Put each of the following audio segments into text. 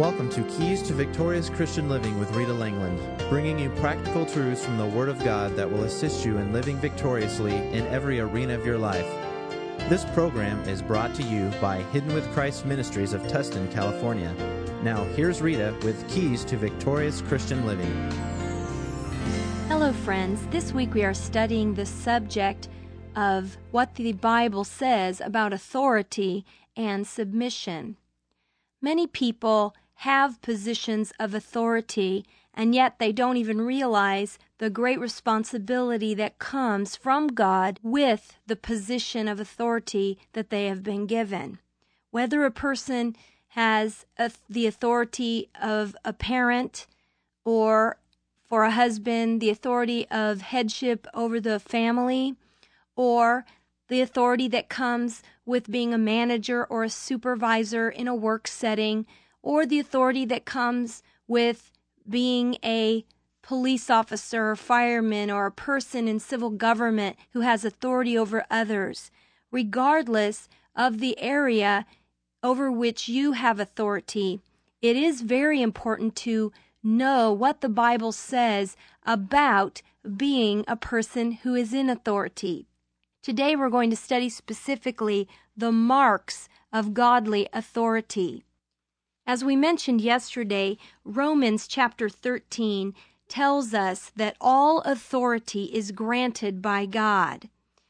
Welcome to Keys to Victorious Christian Living with Rita Langland, bringing you practical truths from the Word of God that will assist you in living victoriously in every arena of your life. This program is brought to you by Hidden with Christ Ministries of Tustin, California. Now, here's Rita with Keys to Victorious Christian Living. Hello, friends. This week we are studying the subject of what the Bible says about authority and submission. Many people have positions of authority, and yet they don't even realize the great responsibility that comes from God with the position of authority that they have been given. Whether a person has the authority of a parent, or for a husband, the authority of headship over the family, or the authority that comes with being a manager or a supervisor in a work setting, or the authority that comes with being a police officer or fireman or a person in civil government who has authority over others. Regardless of the area over which you have authority, it is very important to know what the Bible says about being a person who is in authority. Today we're going to study specifically the marks of godly authority. As we mentioned yesterday, Romans chapter 13 tells us that all authority is granted by God.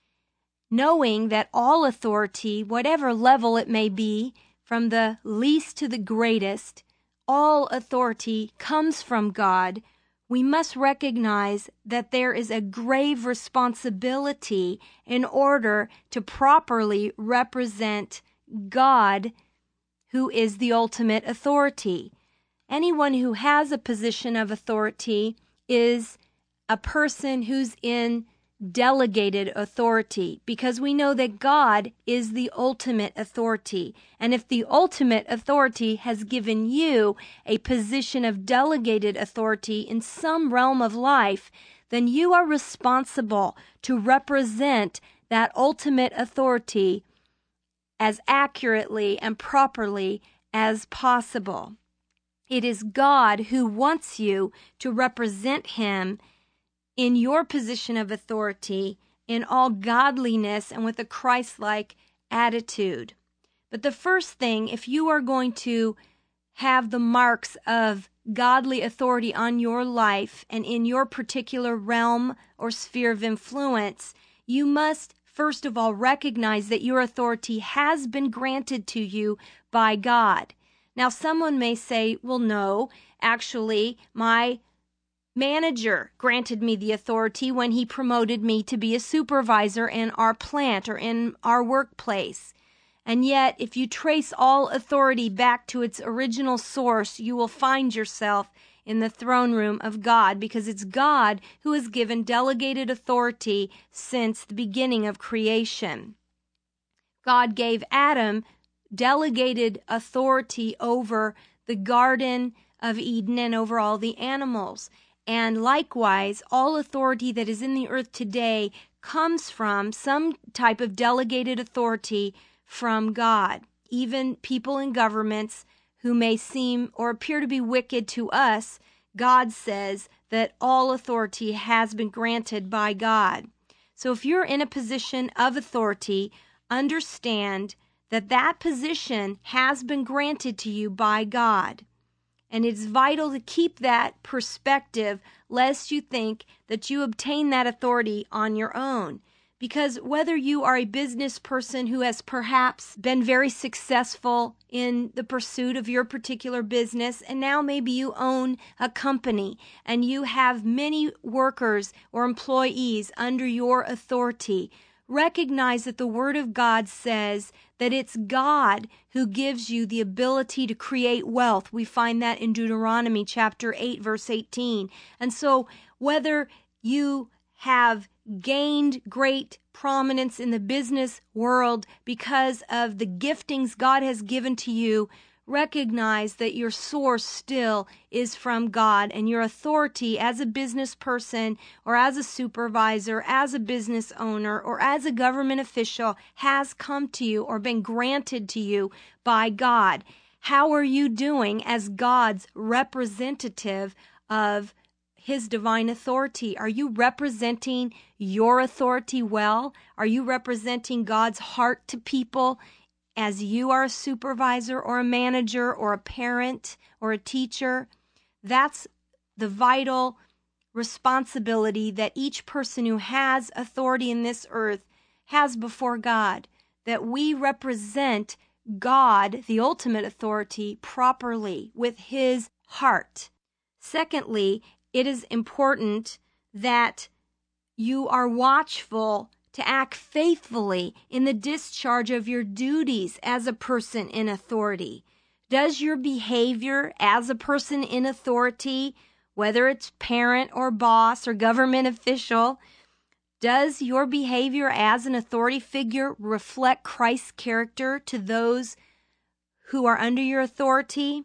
Knowing that all authority, whatever level it may be, from the least to the greatest, all authority comes from God, we must recognize that there is a grave responsibility in order to properly represent God, who is the ultimate authority. Anyone who has a position of authority is a person who's in delegated authority, because we know that God is the ultimate authority. And if the ultimate authority has given you a position of delegated authority in some realm of life, then you are responsible to represent that ultimate authority as accurately and properly as possible. It is God who wants you to represent Him in your position of authority in all godliness and with a Christ-like attitude. But the first thing, if you are going to have the marks of godly authority on your life and in your particular realm or sphere of influence, you must first of all recognize that your authority has been granted to you by God. Now, someone may say, well, no, actually, my manager granted me the authority when he promoted me to be a supervisor in our plant or in our workplace. And yet, if you trace all authority back to its original source, you will find yourself in the throne room of God, because it's God who has given delegated authority since the beginning of creation. God gave Adam delegated authority over the Garden of Eden and over all the animals. And likewise, all authority that is in the earth today comes from some type of delegated authority from God. Even people in governments who may seem or appear to be wicked to us, God says that all authority has been granted by God. So if you're in a position of authority, understand that that position has been granted to you by God. And it's vital to keep that perspective, lest you think that you obtain that authority on your own. Because whether you are a business person who has perhaps been very successful in the pursuit of your particular business, and now maybe you own a company and you have many workers or employees under your authority, recognize that the Word of God says that it's God who gives you the ability to create wealth. We find that in Deuteronomy chapter 8, verse 18. And so whether you have gained great prominence in the business world because of the giftings God has given to you, recognize that your source still is from God, and your authority as a business person or as a supervisor, as a business owner, or as a government official has come to you or been granted to you by God. How are you doing as God's representative of His divine authority? Are you representing your authority well? Are you representing God's heart to people as you are a supervisor or a manager or a parent or a teacher? That's the vital responsibility that each person who has authority in this earth has before God, that we represent God, the ultimate authority, properly with His heart. Secondly, it is important that you are watchful to act faithfully in the discharge of your duties as a person in authority. Does your behavior as a person in authority, whether it's parent or boss or government official, does your behavior as an authority figure reflect Christ's character to those who are under your authority?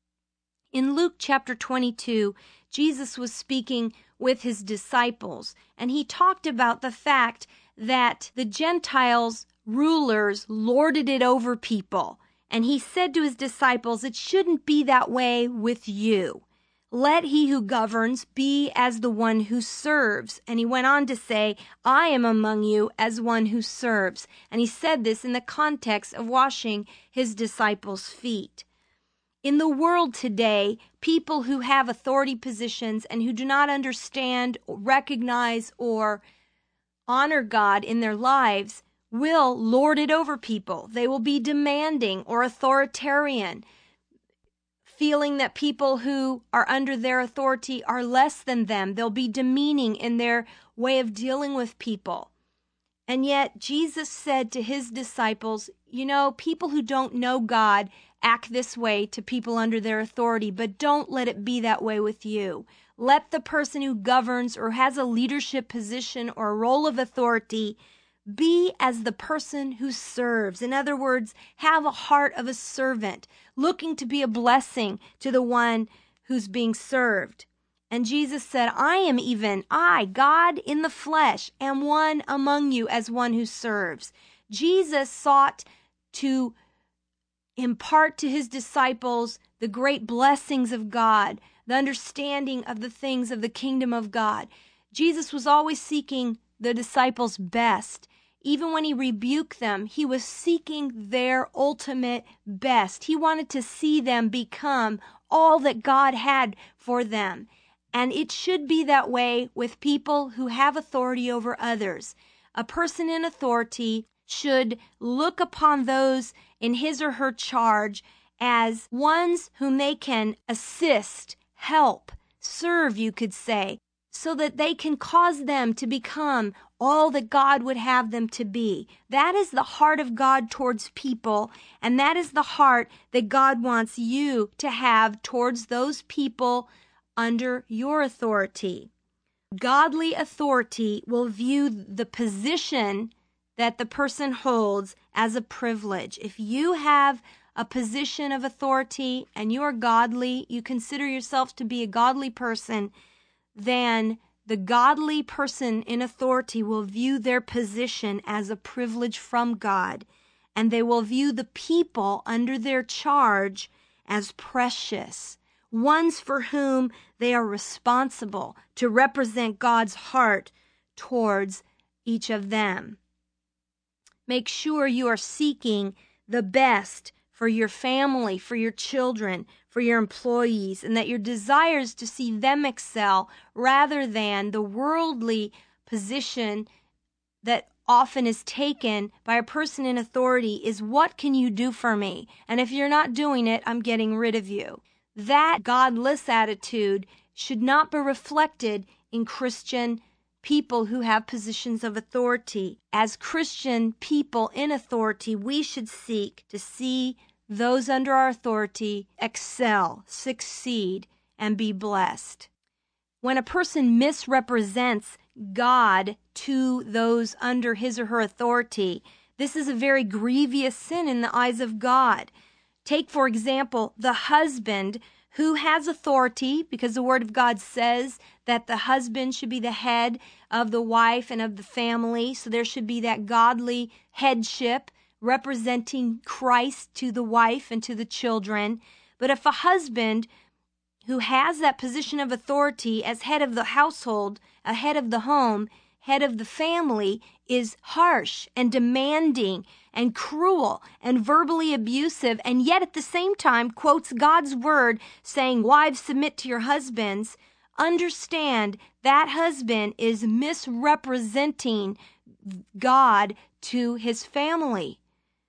In Luke chapter 22, Jesus was speaking with His disciples, and He talked about the fact that the Gentiles' rulers lorded it over people. And He said to His disciples, it shouldn't be that way with you. Let he who governs be as the one who serves. And He went on to say, I am among you as one who serves. And He said this in the context of washing His disciples' feet. In the world today, people who have authority positions and who do not understand, recognize, or honor God in their lives will lord it over people. They will be demanding or authoritarian, feeling that people who are under their authority are less than them. They'll be demeaning in their way of dealing with people. And yet Jesus said to His disciples, people who don't know God act this way to people under their authority, but don't let it be that way with you. Let the person who governs or has a leadership position or a role of authority be as the person who serves. In other words, have a heart of a servant, looking to be a blessing to the one who's being served. And Jesus said, I, God in the flesh, am one among you as one who serves. Jesus sought to impart to His disciples the great blessings of God, the understanding of the things of the kingdom of God. Jesus was always seeking the disciples' best. Even when He rebuked them, He was seeking their ultimate best. He wanted to see them become all that God had for them. And it should be that way with people who have authority over others. A person in authority should look upon those in his or her charge as ones whom they can assist, help, serve, you could say, so that they can cause them to become all that God would have them to be. That is the heart of God towards people, and that is the heart that God wants you to have towards those people under your authority. Godly authority will view the position that the person holds as a privilege. If you have a position of authority and you are godly, you consider yourself to be a godly person, then the godly person in authority will view their position as a privilege from God, and they will view the people under their charge as precious, ones for whom they are responsible to represent God's heart towards each of them. Make sure you are seeking the best for your family, for your children, for your employees, and that your desires to see them excel rather than the worldly position that often is taken by a person in authority is, what can you do for me? And if you're not doing it, I'm getting rid of you. That godless attitude should not be reflected in Christian people who have positions of authority. As Christian people in authority, we should seek to see those under our authority excel, succeed, and be blessed. When a person misrepresents God to those under his or her authority, this is a very grievous sin in the eyes of God. Take, for example, the husband who has authority, because the Word of God says that the husband should be the head of the wife and of the family, so there should be that godly headship representing Christ to the wife and to the children. But if a husband who has that position of authority as head of the household, a head of the home, head of the family, is harsh and demanding and cruel and verbally abusive, and yet at the same time quotes God's word saying, "Wives, submit to your husbands," understand that husband is misrepresenting God to his family.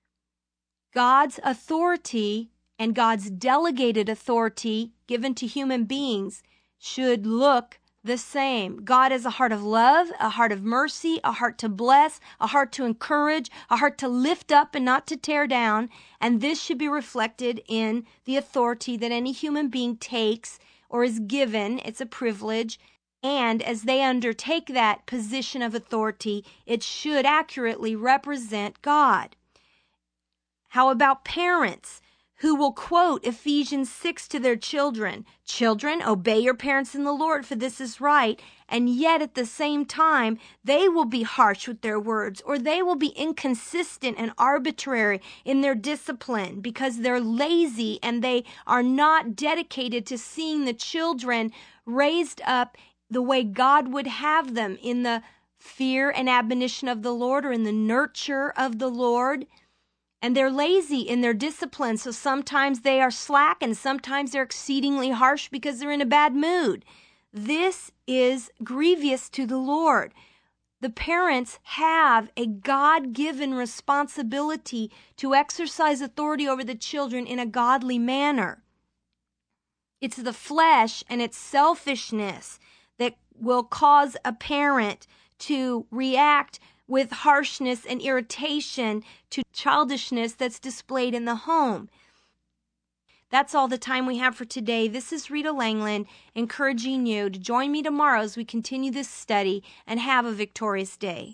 God's authority and God's delegated authority given to human beings should look the same. God has a heart of love, a heart of mercy, a heart to bless, a heart to encourage, a heart to lift up and not to tear down. And this should be reflected in the authority that any human being takes or is given. It's a privilege. And as they undertake that position of authority, it should accurately represent God. How about parents who will quote Ephesians 6 to their children? "Children, obey your parents in the Lord, for this is right." And yet at the same time, they will be harsh with their words, or they will be inconsistent and arbitrary in their discipline because they're lazy and they are not dedicated to seeing the children raised up the way God would have them, in the fear and admonition of the Lord, or in the nurture of the Lord. And they're lazy in their discipline, so sometimes they are slack and sometimes they're exceedingly harsh because they're in a bad mood. This is grievous to the Lord. The parents have a God-given responsibility to exercise authority over the children in a godly manner. It's the flesh and its selfishness that will cause a parent to react with harshness and irritation to childishness that's displayed in the home. That's all the time we have for today. This is Rita Langland encouraging you to join me tomorrow as we continue this study, and have a victorious day.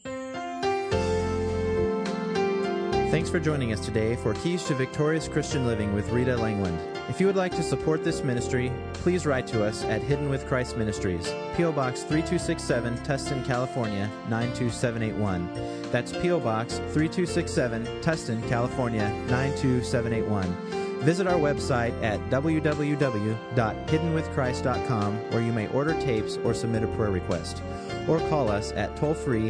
Thanks for joining us today for Keys to Victorious Christian Living with Rita Langland. If you would like to support this ministry, please write to us at Hidden with Christ Ministries, P.O. Box 3267, Tustin, California, 92781. That's P.O. Box 3267, Tustin, California, 92781. Visit our website at www.hiddenwithchrist.com, where you may order tapes or submit a prayer request. Or call us at toll-free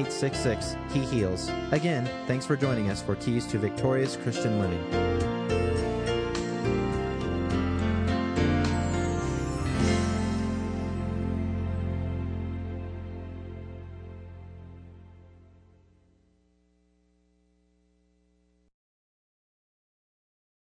1-866-HE-HEALS. Again, thanks for joining us for Keys to Victorious Christian Living.